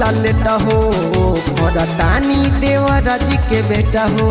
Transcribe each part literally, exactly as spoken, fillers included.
late हो तानी देवर जी के बेटा हो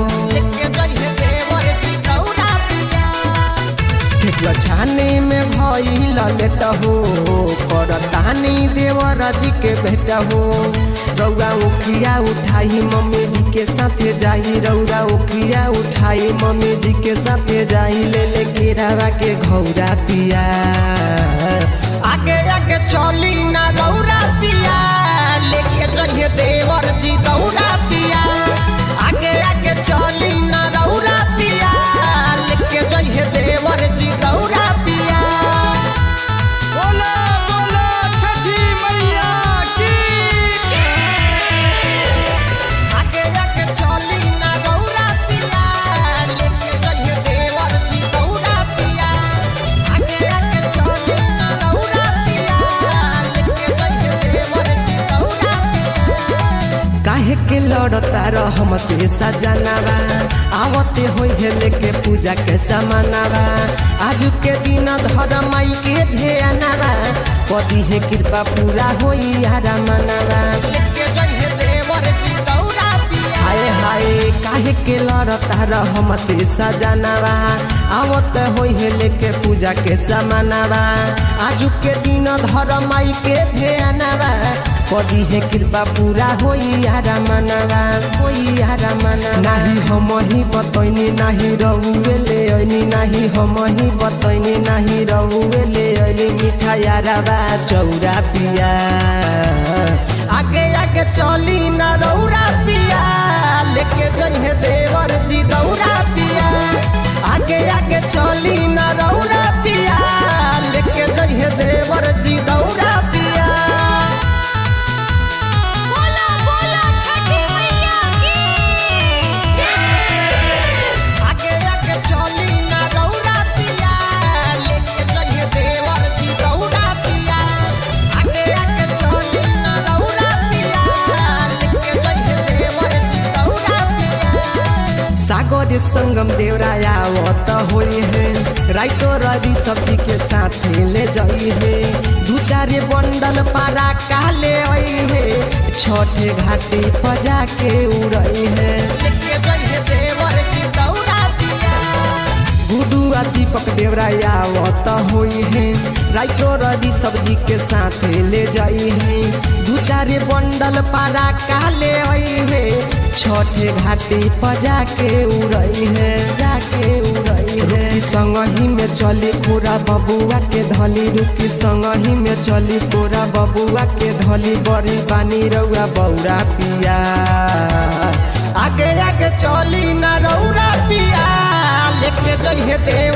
छाने में भइल लेट हो तानी देवर जी के बेटा हो रौरा उखिया उठाई मम्मी जी के साथे जाई रौरा उखिया उठाई मम्मी जी के साथे जाई ले ले केरावा के घौरा पिया आगे आगे चली ना रौरा पिया लेके चलिए देवर जी दौरा पिया आगे आगे चली ना रौरा पिया लेके चलिए देवर जी दौरा पिया बोलो बोलो छठी मैया की आगे आगे चली ना रौरा पिया लेके चलिए देवर जी दौरा पिया आगे आगे चली ना रौरा पिया लेके चलिए देवर जी दौरा पिया काहे के लड़ता रह हमसे सजनावा आवते होई है लेके पूजा के समानावा आज के दिन धर माई के ध्यानवा कदी है कृपा पूरा होई यारा मनावा लेके जइहे देवर जी दौरा पिया हाय हाय काहे के लड़ता रह हमसे सजनावा आवते होई है लेके पूजा के समानावा आज के दिन धर माई के ध्यानवा कदी है कृपा पूरा होई यारा मनवा होई यारा मना नाही हम ही बतैनी नाही रहुए ले ऐनी नाही हम ही बतैनी नाही रहुए ले ऐनी मीठा यारा बा चौरा पिया आगे आगे चली ना रौरा पिया लेके जइहे देवर जी दौरा पिया आगे आगे चली ना रौरा पिया लेके जइहे देवर जी दौरा पिया सागर संगम देवराया आवत होई है राइतो रवि सब्जी के साथ ले जाई है दू चार बंडल पारा काले आई है छठे घाटी पजा के उड़ई है लेके जइहे देवर जी दौरा पिया गुडू आ दीपक देवराया आवत होई है राइतो रवि सब्जी के साथ ले जाई है दू चार बंडल पारा काले आई है छठे घाटी पजा के उड़ई है जाके उड़ई है संगही में चली पूरा बबुआ के धली रुकी संगही में चली पूरा बबुआ के धली बड़ी पानी रउआ बौरा पिया आगे आगे चली ना रौरा पिया लेके जइहे